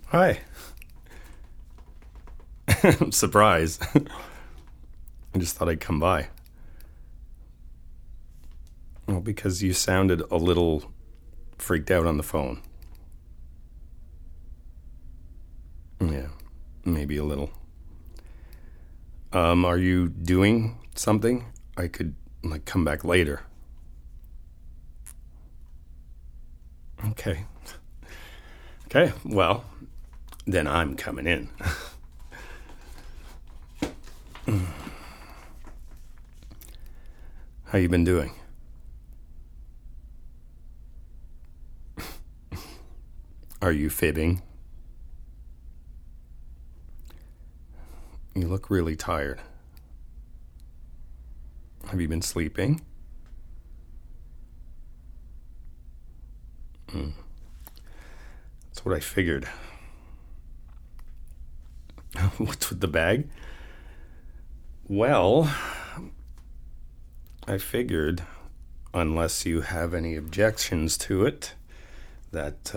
Hi. Surprise. I just thought I'd come by. Well, because you sounded a little freaked out on the phone. Yeah, maybe a little. Are you doing something? I could, come back later. Okay. Okay, well, then I'm coming in. How you been doing? Are you fibbing? You look really tired. Have you been sleeping? That's what I figured. What's with the bag? Well, I figured, unless you have any objections to it, that,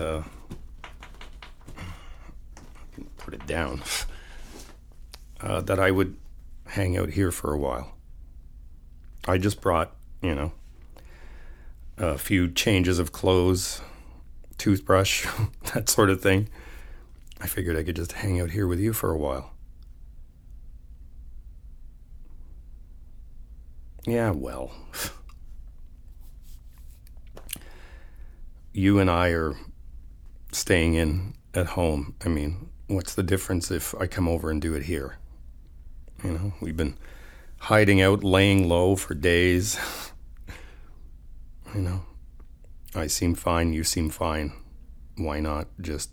put it down, that I would hang out here for a while. I just brought, a few changes of clothes, toothbrush, that sort of thing. I figured I could just hang out here with you for a while. Yeah, well, you and I are staying in at home. I mean, what's the difference if I come over and do it here? We've been hiding out, laying low for days. I seem fine, you seem fine. Why not just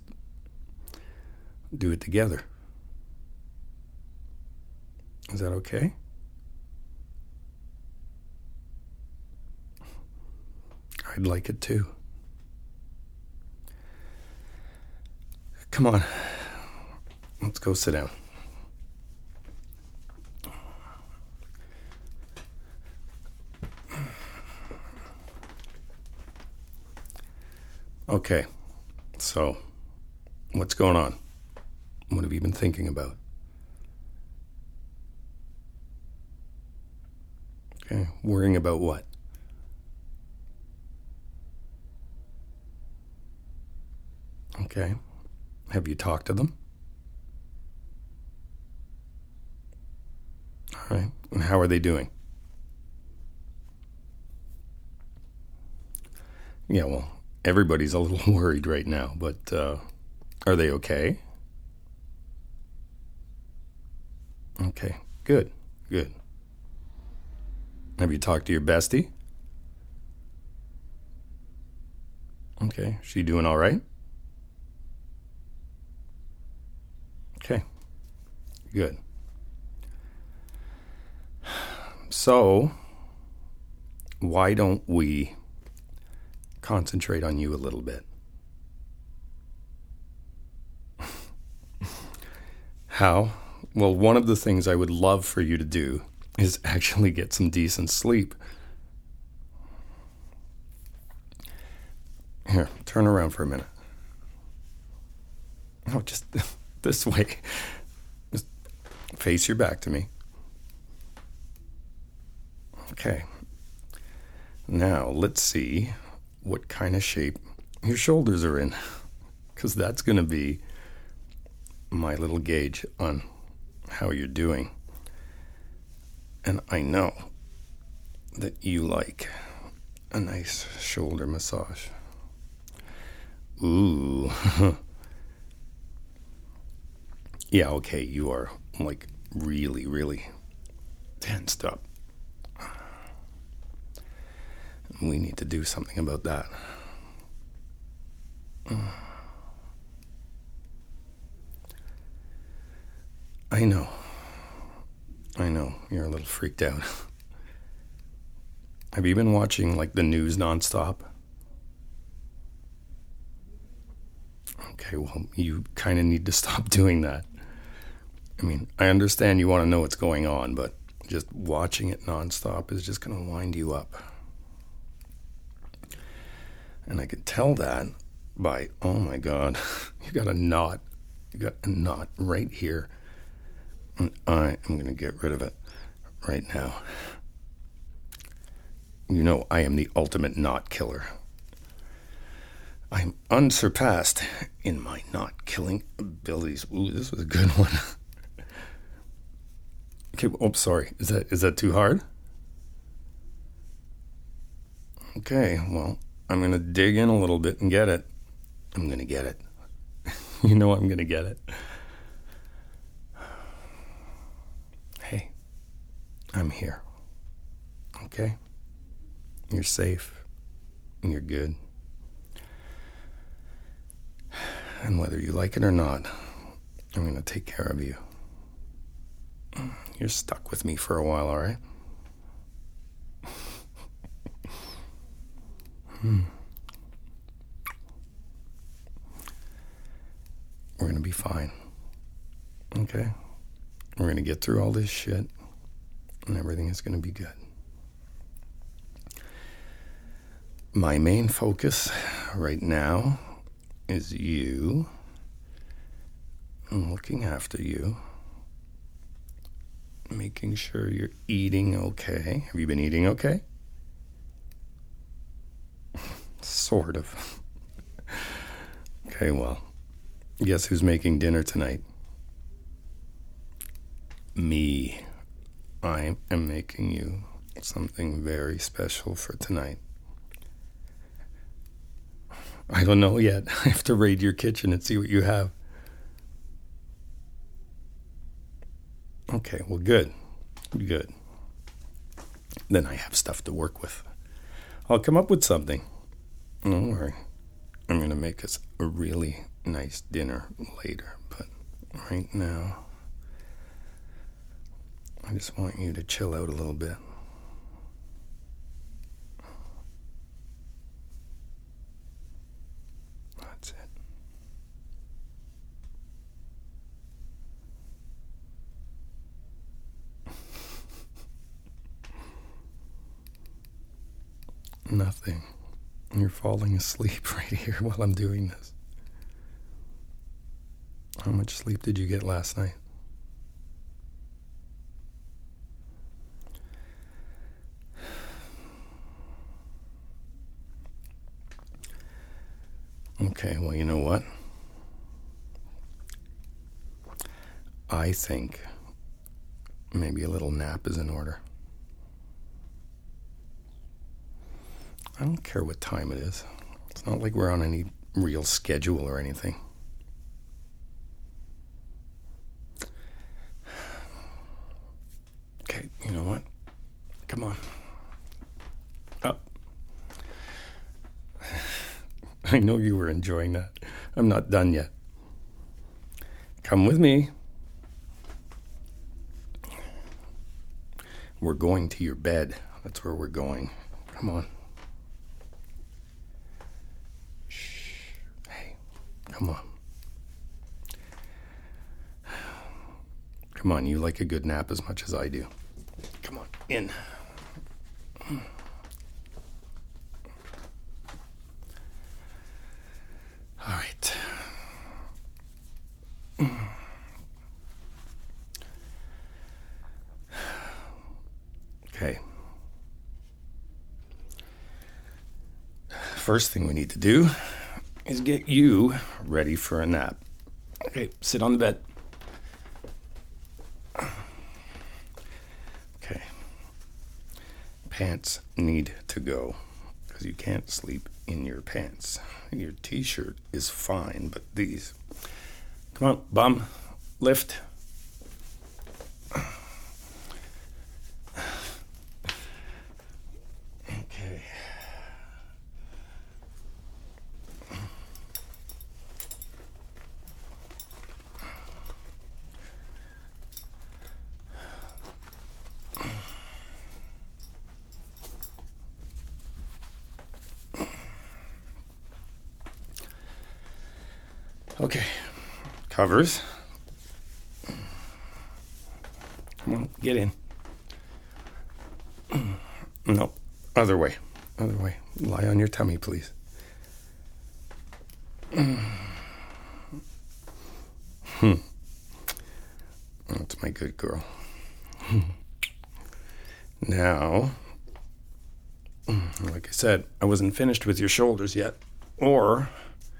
do it together? Is that okay? I'd like it too. Come on, let's go sit down. Okay, so what's going on? What have you been thinking about? Okay, worrying about what? Okay, have you talked to them? All right, and how are they doing? Yeah, well, everybody's a little worried right now, but are they okay? Okay, good. Have you talked to your bestie? Okay, she doing all right? Okay, good. So, why don't we concentrate on you a little bit? How? Well, one of the things I would love for you to do is actually get some decent sleep. Here, turn around for a minute. Oh, just this way. Just face your back to me. Okay. Now, let's see what kind of shape your shoulders are in, because that's going to be my little gauge on how you're doing. And I know that you like a nice shoulder massage. Ooh. Yeah, okay, you are really, really tensed up. We need to do something about that. I know, you're a little freaked out. Have you been watching the news nonstop? Okay, well, you kind of need to stop doing that. I mean, I understand you want to know what's going on, but just watching it nonstop is just going to wind you up. And I could tell that by, oh my God, you got a knot You got a knot right here. And I am going to get rid of it right now. You know I am the ultimate knot killer. I'm unsurpassed in my knot killing abilities. Ooh, this was a good one. Okay, oh, sorry. Is that too hard? Okay, well, I'm going to dig in a little bit and get it. I'm going to get it. You know I'm going to get it. Hey, I'm here. Okay? You're safe. And you're good. And whether you like it or not, I'm going to take care of you. You're stuck with me for a while, all right? We're going to be fine. Okay? We're going to get through all this shit, and everything is going to be good. My main focus right now is you. I'm looking after you. Making sure you're eating okay. Have you been eating okay? Sort of. Okay, well, guess who's making dinner tonight? Me. I am making you something very special for tonight. I don't know yet. I have to raid your kitchen and see what you have. Okay, well, good. Good. Then I have stuff to work with. I'll come up with something. Don't worry. I'm going to make us a really nice dinner later. But right now, I just want you to chill out a little bit. That's it. Nothing. You're falling asleep right here while I'm doing this. How much sleep did you get last night? Okay, well, you know what? I think maybe a little nap is in order. I don't care what time it is. It's not like we're on any real schedule or anything. Okay, you know what? Come on. Up. I know you were enjoying that. I'm not done yet. Come with me. We're going to your bed. That's where we're going. Come on. Come on. Come on, you like a good nap as much as I do. Come on, in. All right. Okay. First thing we need to do is get you ready for a nap. Okay, sit on the bed. Okay. Pants need to go because you can't sleep in your pants. Your t-shirt is fine, but these... Come on, bum. Lift. Okay. Okay, covers. Come on, get in. No, other way. Other way. Lie on your tummy, please. That's my good girl. Now, like I said, I wasn't finished with your shoulders yet, or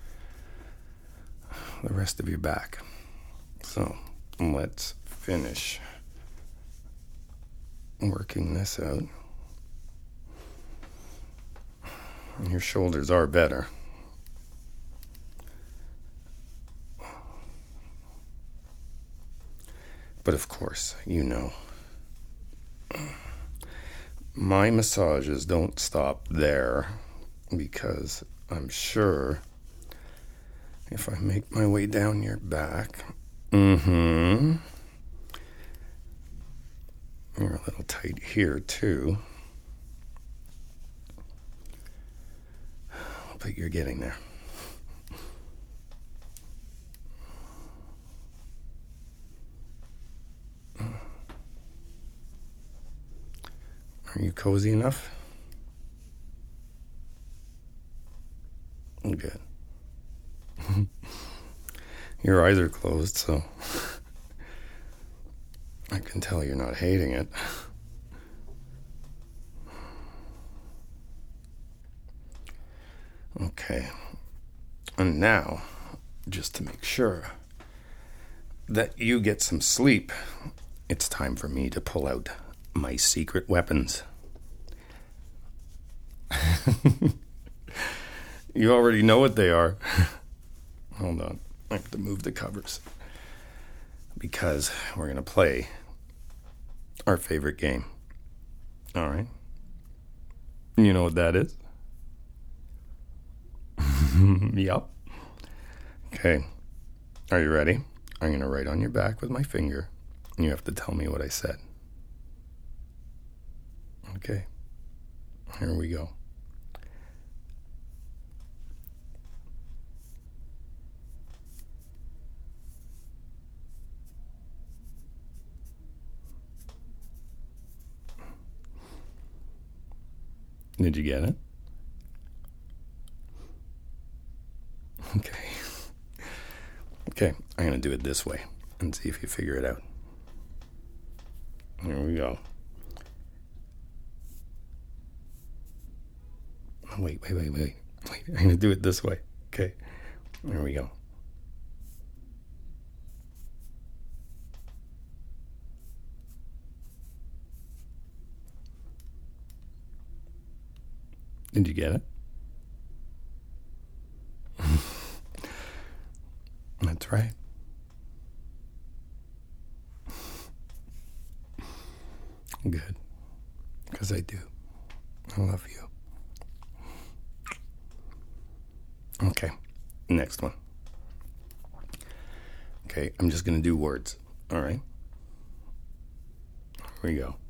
the rest of your back. So let's finish working this out. Your shoulders are better. But of course, my massages don't stop there, because I'm sure if I make my way down your back, you're a little tight here too, but you're getting there. Are you cozy enough? Good. Your eyes are closed, so I can tell you're not hating it. Okay. And now, just to make sure that you get some sleep, it's time for me to pull out my secret weapons. You already know what they are. Hold on. I have to move the covers, because we're going to play our favorite game. All right? You know what that is? Yup. Okay. Are you ready? I'm going to write on your back with my finger, and you have to tell me what I said. Okay. Here we go. Did you get it? Okay. Okay, I'm going to do it this way and see if you figure it out. Here we go. Wait. I'm going to do it this way. Okay. There we go. Did you get it? That's right. Good. Because I do. I love you. Okay. Next one. Okay, I'm just going to do words. All right? Here we go.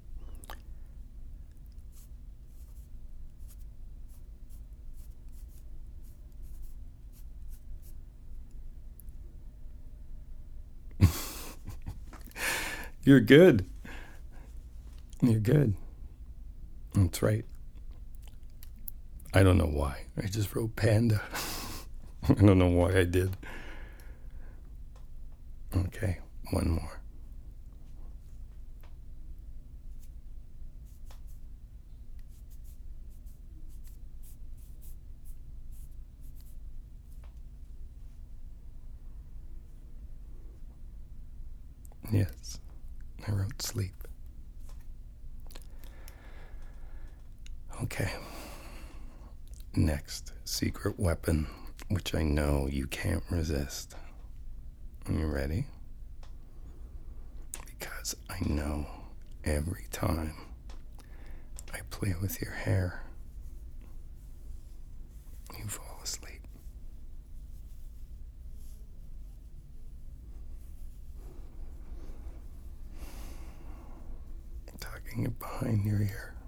You're good. You're good. That's right. I don't know why. I just wrote panda. I don't know why I did. Okay, one more. Yes, I wrote sleep. Okay. Next, secret weapon, which I know you can't resist. Are you ready? Because I know every time I play with your hair, you fall asleep. Tucking it behind your ear.